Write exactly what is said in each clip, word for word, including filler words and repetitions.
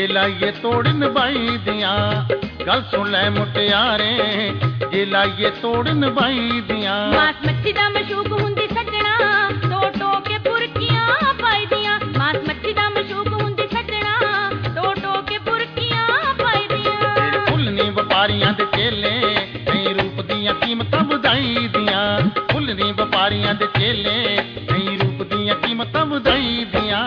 जे लाइए तोड़ निभाई दियां। गल सुन लै मुटियारे जे लाइए तोड़ निभाई दियां। मास मच्छी दा मशूक हुंदी सजना टो टो के बुरकियां पाई दियां। मास मच्छी दा मशूक हुंदी सजना टो टो के बुरकियां पाई दियां। तेरे फुल नी व्यापारियां दे चेले नहीं रूप दियां कीमतां वधाई दियां। फुल नी व्यापारियां दे चेले नहीं रूप दियां कीमतां वधाई दियां।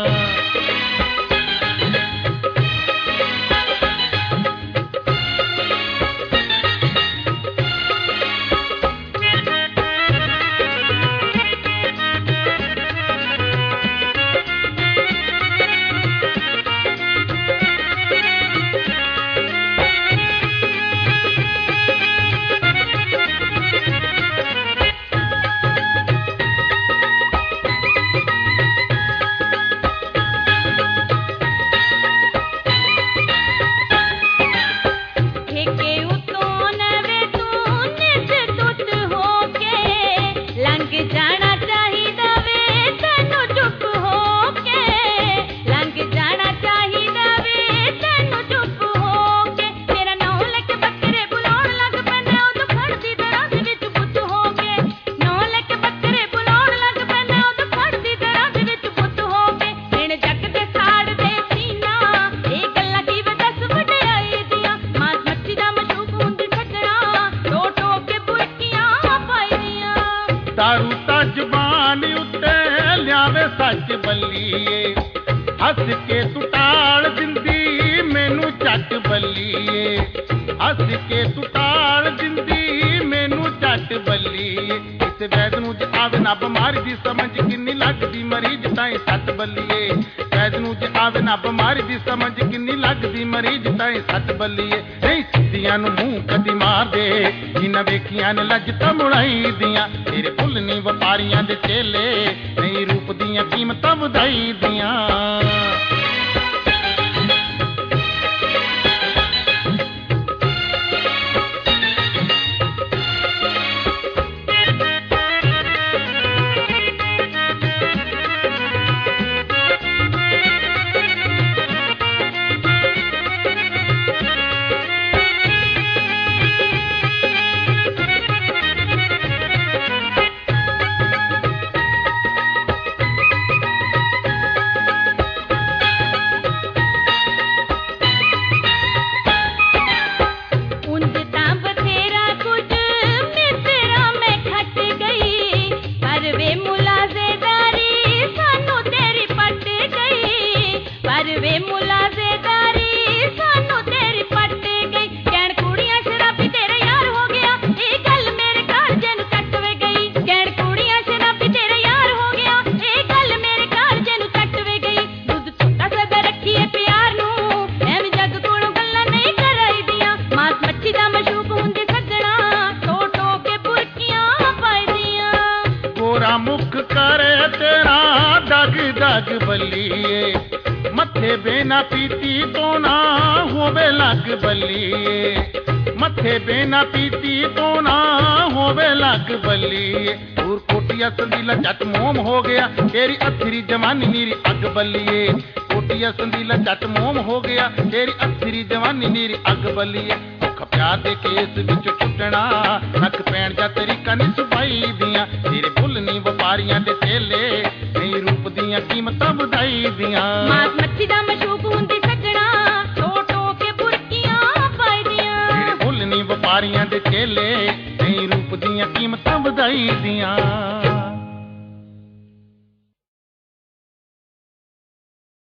दारू ता जबान उत्ते लियावे सच बल्लीए। हस के तू टाल दिंदी मैनू झट बल्लीए। हस के तू टाल दिंदी मैनू झट बल्लीए। इस वैद नूं जे आवे ना बीमारी दी समझ किन्नी लगदी मरीज ताईं सट बल्लीए। वैद नूं जे आवे ना बीमारी दी समझ किन्नी लगदी मरीज ताईं सट बल्लीए। नहीं सिद्धियां नूं मूंह कदी मार दे जिन्हां वेखियां ने लज्जतां मुड़ाई दियां। तेरे फुल नी व्यापारियां दे चेले नहीं रूप दियां कीमतां वधाई दियां। मुख करे तेरा दग दग बल्लीए। मथे बेना पीती तो ना होवे लग बल्लीए। मथे बेना पीती तो ना होवे लग बल्लीए। दूर कोटिया संदीला झट मोम हो गया तेरी अथरी जवानी नीरी अग बल्लीए। कोटिया संदीला झट मोम हो गया तेरी अथरी जवानी नीरी अग बल्लीए। प्यार दे केस विच छुटना नक पैण जा तरीका नहीं सुपाई दियां। तेरे फुल नी व्यापारियां दे चेले नहीं रूप दियां कीमतां वधाई दियां। मास मच्छी दा मशूक हुंदी सजना टो टो के बुरकियां पाई दियां। तेरे फुल नी व्यापारियां दे चेले नहीं रूप दियां कीमतां वधाई दियां।